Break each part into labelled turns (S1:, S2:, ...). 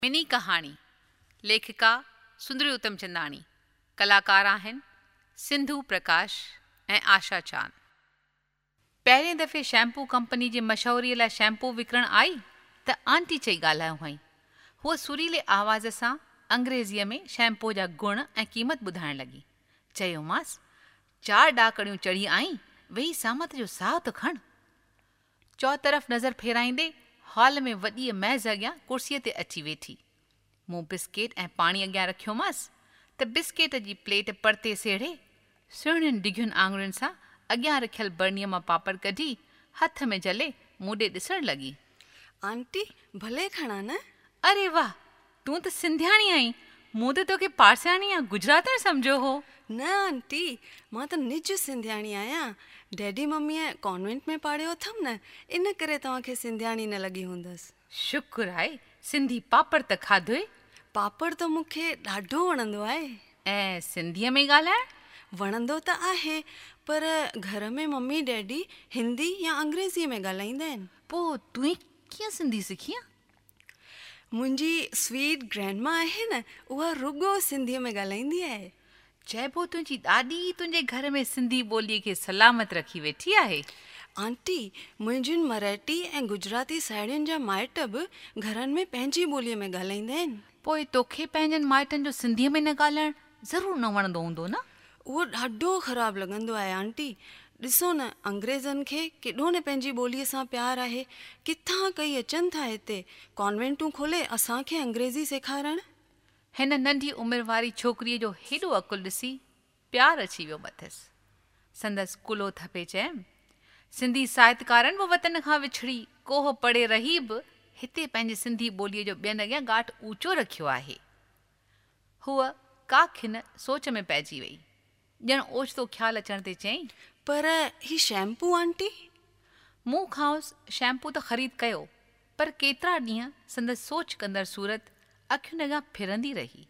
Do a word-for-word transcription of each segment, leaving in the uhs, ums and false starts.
S1: Mini कहाणी लेखिका सुंदरी उतमचंदाणी, कलाकार आहिनि सिंधु प्रकाश ऐं आशा चांद। पहिरें दफ़े शैम्पू कंपनी जे मशहूरीअ लाइ शैम्पू विकिरण आई त आंटी चई ॻाल्हायो हुअईं। हूअ सुरीले आवाज़ सां अंग्रेज़ीअ में शैम्पू जा गुण ऐं क़ीमत ॿुधाइण लॻी। चयोमांसि, चारि ॾाकड़ियूं चढ़ी आई, वेही सामत जो साहु त खण। चौतरफ़ नज़र फेराईंदे हॉल में वॾीअ मेज़ अॻियां कुर्सीअ ते अची वेठी। मूं बिस्केट ऐं पाणी अॻियां रखियोमांसि त बिस्केट जी प्लेट परते सेड़े सुहिणियुनि डिघियुनि आङुरियुनि सां अॻियां रखियल बरनीअ मां पापड़ कढी हथ में जले मूं ॾे ॾिसण लॻी।
S2: आंटी भले खणा न।
S1: अरे वाह, तूं त सिंधियाणी आहीं। मूं त तोखे पारसियाणी या गुजरातण सम्झो हो।
S2: न आंटी, मां त निज सिंधियाणी आहियां। डैडी मम्मीअ कॉन्वेंट में पाढ़ियो अथमि न, इन करे तव्हांखे सिंधियाणी न लॻी हूंदसि।
S1: शुक्र आहे, सिंधी पापड़ त खाधोए।
S2: पापड़ त मूंखे ॾाढो वणंदो आहे।
S1: ऐं सिंधीअ में ॻाल्हाइण
S2: वणंदो त आहे, पर घर में मम्मी डैडी हिंदी या अंग्रेज़ीअ में ॻाल्हाईंदा आहिनि।
S1: पोइ तूं कीअं सिंधी सिखी आहे?
S2: मुंहिंजी स्वीट ग्रैंडमा आहे न, उहा रुॻो सिंधीअ में ॻाल्हाईंदी आहे।
S1: चइबो तुंहिंजी ॾाॾी तुंहिंजे घर में सिंधी ॿोलीअ खे सलामत रखी वेठी आहे।
S2: आंटी, मुंहिंजियुनि मराठी ऐं गुजराती साहेड़ियुनि जा माइट बि घरनि में पंहिंजी ॿोलीअ में ॻाल्हाईंदा आहिनि।
S1: पोइ तोखे पंहिंजनि माइटनि जो सिंधीअ में न ॻाल्हाइण ज़रूरु न वणंदो हूंदो न?
S2: उहो ॾाढो ख़राबु लॻंदो आहे आंटी। ॾिसो न, अंग्रेज़नि खे केॾो न पंहिंजी ॿोलीअ सां प्यारु आहे। किथां कई अचनि था हिते कॉन्वेंटूं खोले असांखे अंग्रेज़ी सेखारणु।
S1: हिन नंढी उमिरि वारी छोकिरीअ जो हेॾो अकुलु ॾिसी प्यारु अची वियो मथसि। संदसि कुलो थपे चयमि, सिंधी साहित्यकारनि बि वतन खां विछड़ी कोह पड़े रही बि हिते पंहिंजी सिंधी ॿोलीअ जो ॿियनि अॻियां घाट ऊचो रखियो आहे। हूअ का खिन सोच में पइजी वई। ॼण ओचितो ख़्यालु अचण ते चयईं,
S2: पर ही शैम्पू आंटी?
S1: मूं खांसि शैम्पू त ख़रीद कयो, पर केतिरा ॾींहं संदसि सोच कंदड़ सूरत अखियुनि अॻियां फिरंदी रही।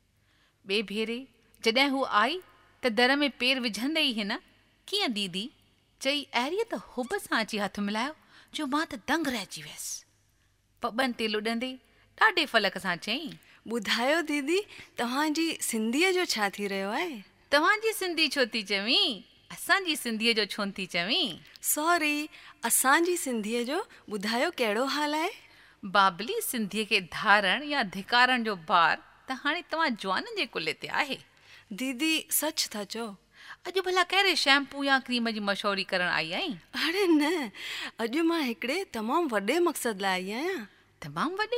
S1: ॿिए भेरे जॾहिं हू आई त दर में पेर विझंदे ई हिन, कीअं दीदी चई अहिड़ीअ त हुब सां अची हथ मिलायो जो मां त दंग रहिजी वियसि। पॿनि ते लुॾंदे ॾाढे फलक सां चयईं,
S2: ॿुधायो दीदी, तव्हांजी सिंधीअ जो छा थी रहियो आहे?
S1: तव्हांजी सिंधी छो थी चवीं? असांजी सिंधीअ जो छो थी चवीं?
S2: सॉरी, असांजी सिंधीअ जो ॿुधायो कहिड़ो हाल आहे?
S1: बाबली सिंधीअ खे धारण या धिकारण जो भार त हाणे तव्हां जवाननि जे कुल्हे ते आहे।
S2: दीदी सच था चओ।
S1: अॼु भला कहिड़े शैम्पू या क्रीम जी मशहूरी करण आई आहीं?
S2: अड़े न, अॼु मां हिकिड़े तमामु वॾे मक़सद लाइ आई आहियां।
S1: तमामु वॾे?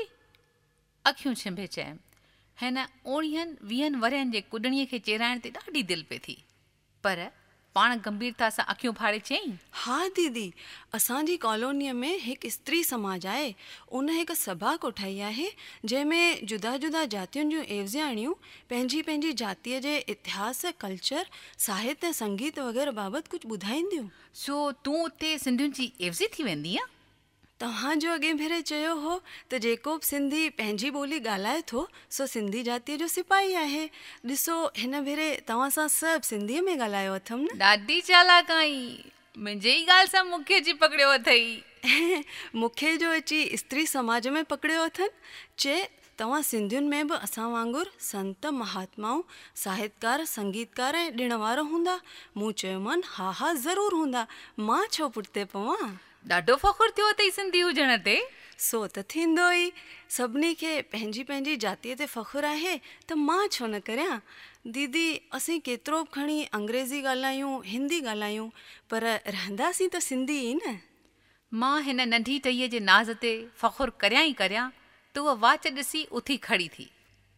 S1: अखियूं छिंभे चयमि, हिन उणिवीहनि वीहनि वरियनि जे कुॾणीअ खे चेराइण ते ॾाढी दिलि पई थी, पर पाण गंभीरता सां अखियूं फाड़े चयईं, हा
S2: दीदी, असांजी कॉलोनीअ में हिकु स्त्री समाज आहे। उन हिकु सभा कोठाई आहे जंहिंमें जुदा जुदा जातियुनि जूं एवज़ियाणियूं पंहिंजी पंहिंजी जातीअ जे इतिहास, कल्चर, साहित्य, संगीत वग़ैरह बाबति कुझु ॿुधाईंदियूं।
S1: सो तूं उते सिंधियुनि जी एवज़ी थी वेंदी आहे?
S2: तव्हांजो अॻे भेरे चयो हो त जेको बि सिंधी पंहिंजी ॿोली ॻाल्हाए थो सो सिंधी जातीअ जो सिपाही आहे। ॾिसो, हिन भेरे तव्हां सां सभु सिंधीअ में ॻाल्हायो अथमि न।
S1: ॾाढी चालाक आहीं, मुंहिंजे ई ॻाल्हि सां मूंखे अची पकड़ियो अथई।
S2: मूंखे जो अची स्त्री समाज में पकड़ियो अथनि। चए तव्हां सिंधियुनि में बि असां वांगुरु संत, महात्माऊं, साहित्यकार, संगीतकार ऐं ॾिण वार हूंदा? मूं चयोमानि, हा हा ज़रूरु हूंदा, मां छो पुठिते पवां।
S1: ॾाढो फ़ख़ुरु थियो अथई सिंधी हुजण ते।
S2: सो त थींदो ई, सभिनी खे पंहिंजी पंहिंजी जातीअ ते फ़ख़ुरु आहे त मां छो न करियां। दीदी, असीं केतिरो बि खणी अंग्रेज़ी ॻाल्हायूं, हिंदी ॻाल्हायूं, पर रहंदासीं त सिंधी ई न।
S1: मां हिन नंढी टईअ जे नाज़ ते फ़ख़ुरु करियां ई करियां त उहा वाच ॾिसी उथी खड़ी थी।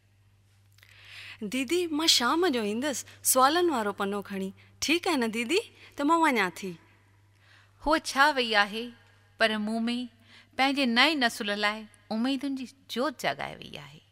S2: दीदी, मां शाम जो ईंदसि सुवालनि वारो पनो खणी। ठीकु आहे न दीदी, त मां वञां थी।
S1: हूअ छा वई आहे, पर मूं में पंहिंजे नए नसुल लाइ उमेदुनि जी जोत जॻाए वई आहे।